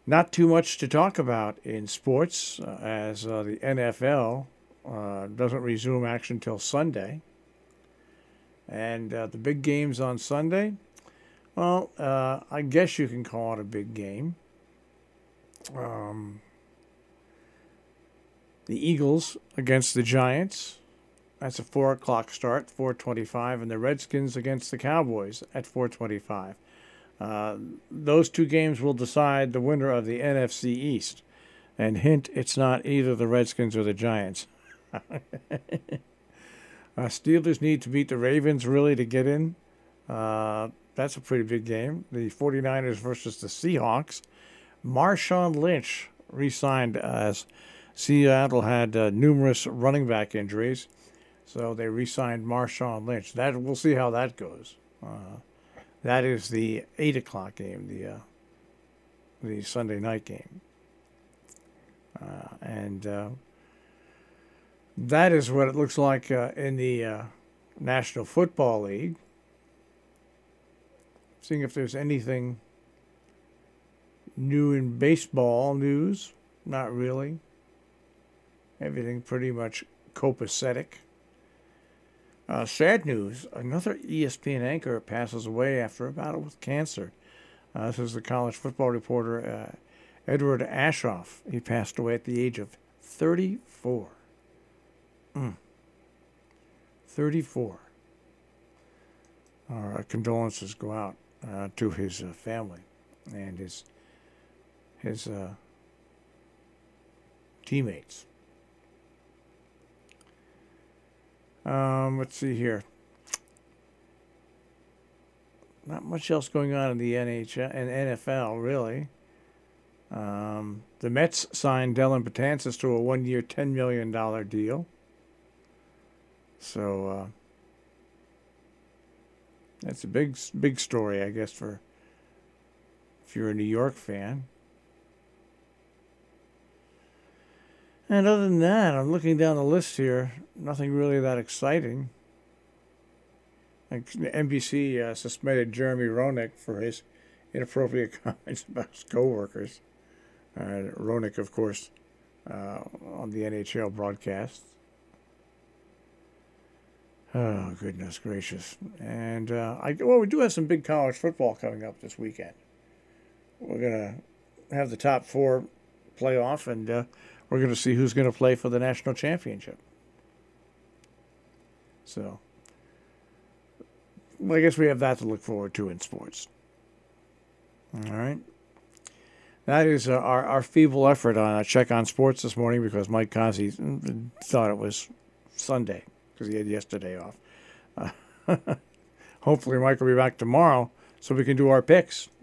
Not too much to talk about in sports as the NFL doesn't resume action till Sunday. And the big games on Sunday, well, I guess you can call it a big game. Um, the Eagles against the Giants. That's a 4 o'clock start, 4:25, and the Redskins against the Cowboys at 4:25. Those two games will decide the winner of the NFC East. And hint, it's not either the Redskins or the Giants. Steelers need to beat the Ravens really to get in. That's a pretty big game. The 49ers versus the Seahawks. Marshawn Lynch re-signed as Seattle had numerous running back injuries. So they re-signed Marshawn Lynch. We'll see how that goes. That is the 8 o'clock game, the Sunday night game. And that is what it looks like in the National Football League. Seeing if there's anything new in baseball news. Not really. Everything pretty much copacetic. Sad news. Another ESPN anchor passes away after a battle with cancer. This is the college football reporter Edward Aschoff. He passed away at the age of 34. 34. Our condolences go out to his family and his teammates. Let's see here. Not much else going on in the NHL and NFL, really. The Mets signed Dellin Betances to a 1-year, $10 million deal. So that's a big story, I guess, for if you're a New York fan. And other than that, I'm looking down the list here. Nothing really that exciting. Like NBC suspended Jeremy Roenick for his inappropriate comments about his coworkers. Roenick, of course, on the NHL broadcast. Oh, goodness gracious. And, we do have some big college football coming up this weekend. We're going to have the top 4 playoff, and we're going to see who's going to play for the national championship. So, well, I guess we have that to look forward to in sports. All right. That is our feeble effort on a check on sports this morning because Mike Cossie thought it was Sunday because he had yesterday off. Hopefully Mike will be back tomorrow so we can do our picks.